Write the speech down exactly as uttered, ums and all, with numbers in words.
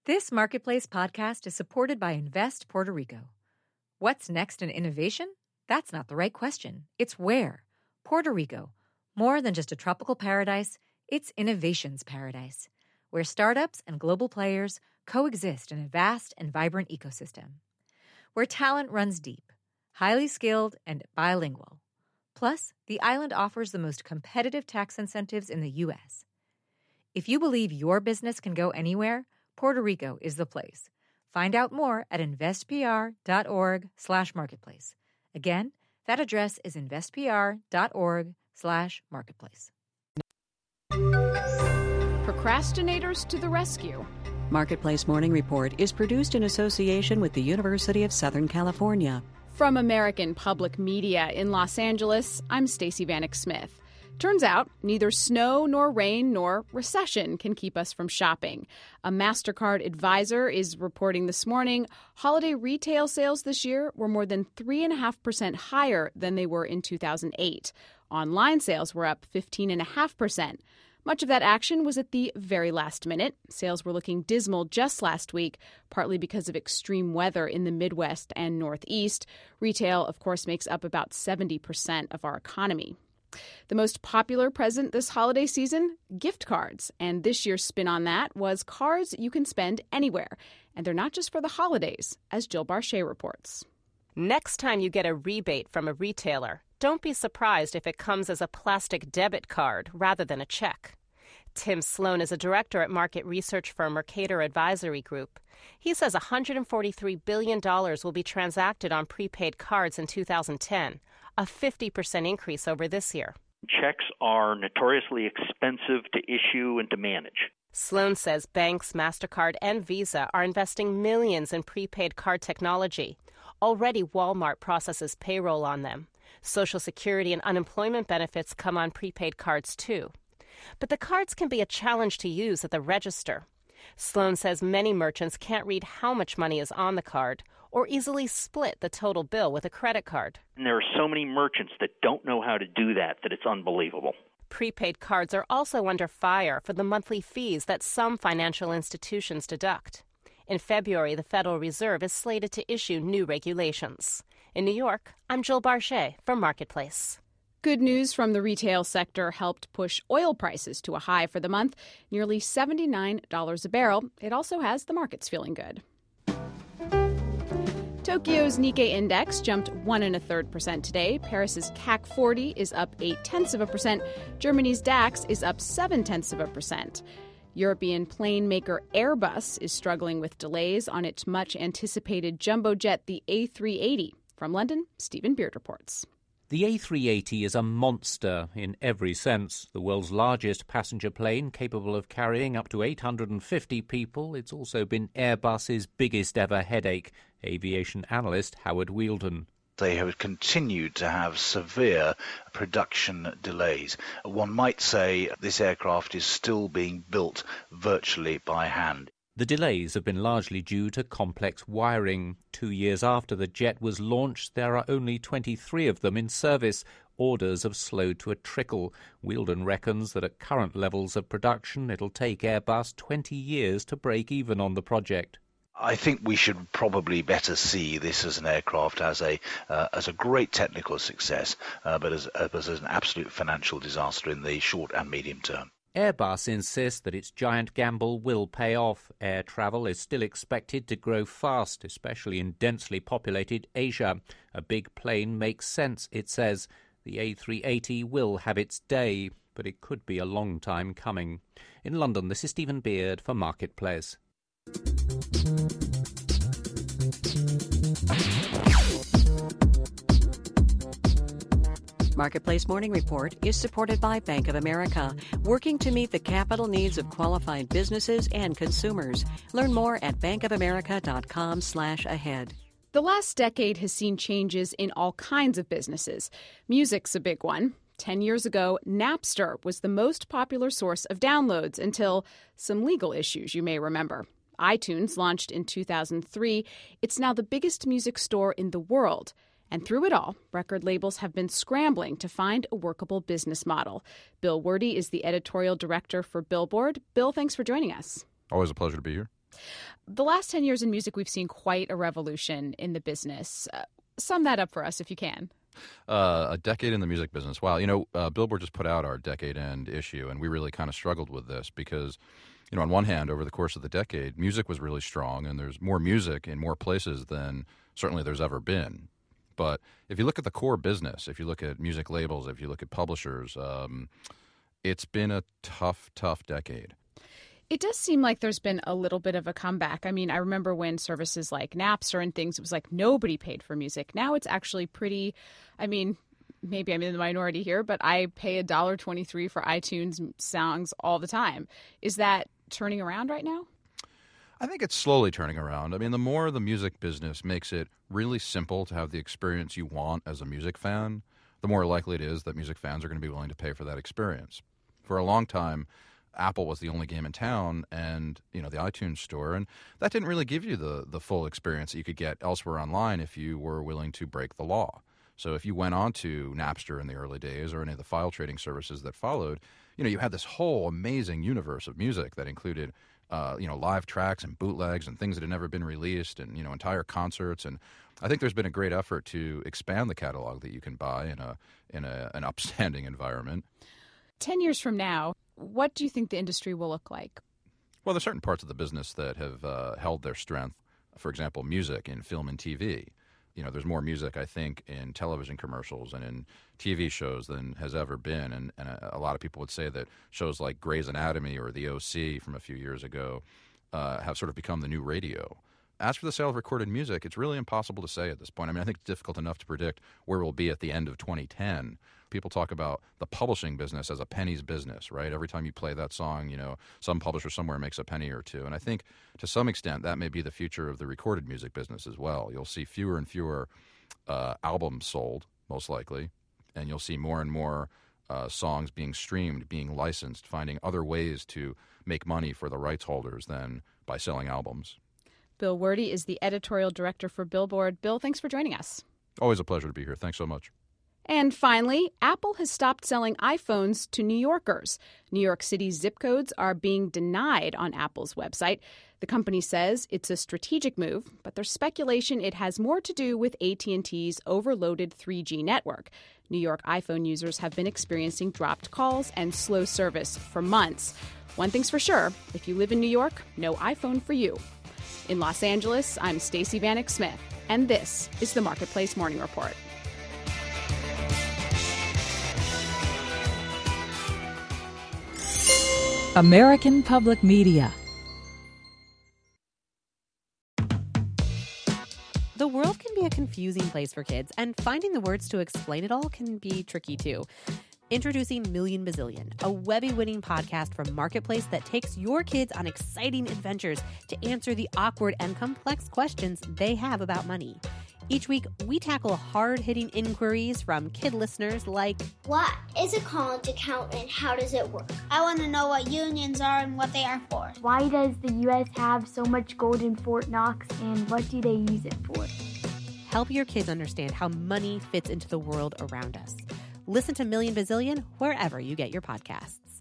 This Marketplace podcast is supported by Invest Puerto Rico. What's next in innovation? That's not the right question. It's where. Puerto Rico. More than just a tropical paradise, it's innovation's paradise, where startups and global players coexist in a vast and vibrant ecosystem. Where talent runs deep, highly skilled, and bilingual. Plus, the island offers the most competitive tax incentives in the U S. If you believe your business can go anywhere, Puerto Rico is the place. Find out more at investpr.org slash marketplace. Again, that address is investpr.org slash marketplace. Procrastinators to the rescue. Marketplace Morning Report is produced in association with the University of Southern California. From American Public Media in Los Angeles, I'm Stacey Vanek Smith. Turns out, neither snow nor rain nor recession can keep us from shopping. A MasterCard advisor is reporting this morning holiday retail sales this year were more than three point five percent higher than they were in two thousand eight. Online sales were up fifteen point five percent. Much of that action was at the very last minute. Sales were looking dismal just last week, partly because of extreme weather in the Midwest and Northeast. Retail, of course, makes up about seventy percent of our economy. The most popular present this holiday season? Gift cards. And this year's spin on that was cards you can spend anywhere. And they're not just for the holidays, as Jill Barchet reports. Next time you get a rebate from a retailer, don't be surprised if it comes as a plastic debit card rather than a check. Tim Sloan is a director at market research firm Mercator Advisory Group. He says one hundred forty-three billion dollars will be transacted on prepaid cards in two thousand ten, a fifty percent increase over this year. Checks are notoriously expensive to issue and to manage. Sloan says banks, MasterCard, and Visa are investing millions in prepaid card technology. Already, Walmart processes payroll on them. Social Security and unemployment benefits come on prepaid cards, too. But the cards can be a challenge to use at the register. Sloan says many merchants can't read how much money is on the card or easily split the total bill with a credit card. And there are so many merchants that don't know how to do that that it's unbelievable. Prepaid cards are also under fire for the monthly fees that some financial institutions deduct. In February, the Federal Reserve is slated to issue new regulations. In New York, I'm Jill Barchet for Marketplace. Good news from the retail sector helped push oil prices to a high for the month, nearly seventy-nine dollars a barrel. It also has the markets feeling good. Tokyo's Nikkei index jumped one and a third percent today. Paris's C A C forty is up eight tenths of a percent. Germany's DAX is up seven tenths of a percent. European plane maker Airbus is struggling with delays on its much-anticipated jumbo jet, the A three eighty. From London, Stephen Beard reports. The A three eighty is a monster in every sense. The world's largest passenger plane, capable of carrying up to eight hundred fifty people. It's also been Airbus's biggest ever headache. Aviation analyst Howard Wheeldon. They have continued to have severe production delays. One might say this aircraft is still being built virtually by hand. The delays have been largely due to complex wiring. Two years after the jet was launched, there are only twenty-three of them in service. Orders have slowed to a trickle. Wheeldon reckons that at current levels of production, it'll take Airbus twenty years to break even on the project. I think we should probably better see this as an aircraft as a uh, as a great technical success, uh, but as, uh, as an absolute financial disaster in the short and medium term. Airbus insists that its giant gamble will pay off. Air travel is still expected to grow fast, especially in densely populated Asia. A big plane makes sense, it says. The A three eighty will have its day, but it could be a long time coming. In London, this is Stephen Beard for Marketplace. Marketplace Morning Report is supported by Bank of America, working to meet the capital needs of qualified businesses and consumers. Learn more at bankofamerica.com slash ahead. The last decade has seen changes in all kinds of businesses. Music's a big one. Ten years ago, Napster was the most popular source of downloads until some legal issues you may remember. iTunes launched in two thousand three. It's now the biggest music store in the world. And through it all, record labels have been scrambling to find a workable business model. Bill Werde is the editorial director for Billboard. Bill, thanks for joining us. Always a pleasure to be here. The last ten years in music, we've seen quite a revolution in the business. Uh, sum that up for us if you can. Uh, a decade in the music business. Wow. You know, uh, Billboard just put out our decade end issue, and we really kind of struggled with this because, you know, on one hand, over the course of the decade, music was really strong, and there's more music in more places than certainly there's ever been. But if you look at the core business, if you look at music labels, if you look at publishers, um, it's been a tough, tough decade. It does seem like there's been a little bit of a comeback. I mean, I remember when services like Napster and things, it was like nobody paid for music. Now it's actually pretty, I mean, maybe I'm in the minority here, but I pay one dollar and twenty-three cents for iTunes songs all the time. Is that turning around right now? I think it's slowly turning around. I mean, the more the music business makes it really simple to have the experience you want as a music fan, the more likely it is that music fans are going to be willing to pay for that experience. For a long time, Apple was the only game in town, and, you know, the iTunes store, and that didn't really give you the the full experience that you could get elsewhere online if you were willing to break the law. So if you went on to Napster in the early days or any of the file trading services that followed, you know, you had this whole amazing universe of music that included, uh, you know, live tracks and bootlegs and things that had never been released and, you know, entire concerts. And I think there's been a great effort to expand the catalog that you can buy in a in a, an upstanding environment. Ten years from now, what do you think the industry will look like? Well, there's certain parts of the business that have uh, held their strength. For example, music in film and T V. You know, there's more music, I think, in television commercials and in T V shows than has ever been. And, and a, a lot of people would say that shows like Grey's Anatomy or The O C from a few years ago uh, have sort of become the new radio. As for the sale of recorded music, it's really impossible to say at this point. I mean, I think it's difficult enough to predict where we'll be at the end of twenty ten. People talk about the publishing business as a penny's business, right? Every time you play that song, you know, some publisher somewhere makes a penny or two. And I think to some extent that may be the future of the recorded music business as well. You'll see fewer and fewer uh, albums sold, most likely, and you'll see more and more uh, songs being streamed, being licensed, finding other ways to make money for the rights holders than by selling albums. Bill Werde is the editorial director for Billboard. Bill, thanks for joining us. Always a pleasure to be here. Thanks so much. And finally, Apple has stopped selling iPhones to New Yorkers. New York City's zip codes are being denied on Apple's website. The company says it's a strategic move, but there's speculation it has more to do with A T and T's overloaded three G network. New York iPhone users have been experiencing dropped calls and slow service for months. One thing's for sure, if you live in New York, no iPhone for you. In Los Angeles, I'm Stacey Vanek Smith, and this is the Marketplace Morning Report. American Public Media. The world can be a confusing place for kids, and finding the words to explain it all can be tricky too. Introducing Million Bazillion, a Webby-winning podcast from Marketplace that takes your kids on exciting adventures to answer the awkward and complex questions they have about money. Each week, we tackle hard-hitting inquiries from kid listeners like, what is a college account and how does it work? I want to know what unions are and what they are for. Why does the U S have so much gold in Fort Knox and what do they use it for? Help your kids understand how money fits into the world around us. Listen to Million Bazillion wherever you get your podcasts.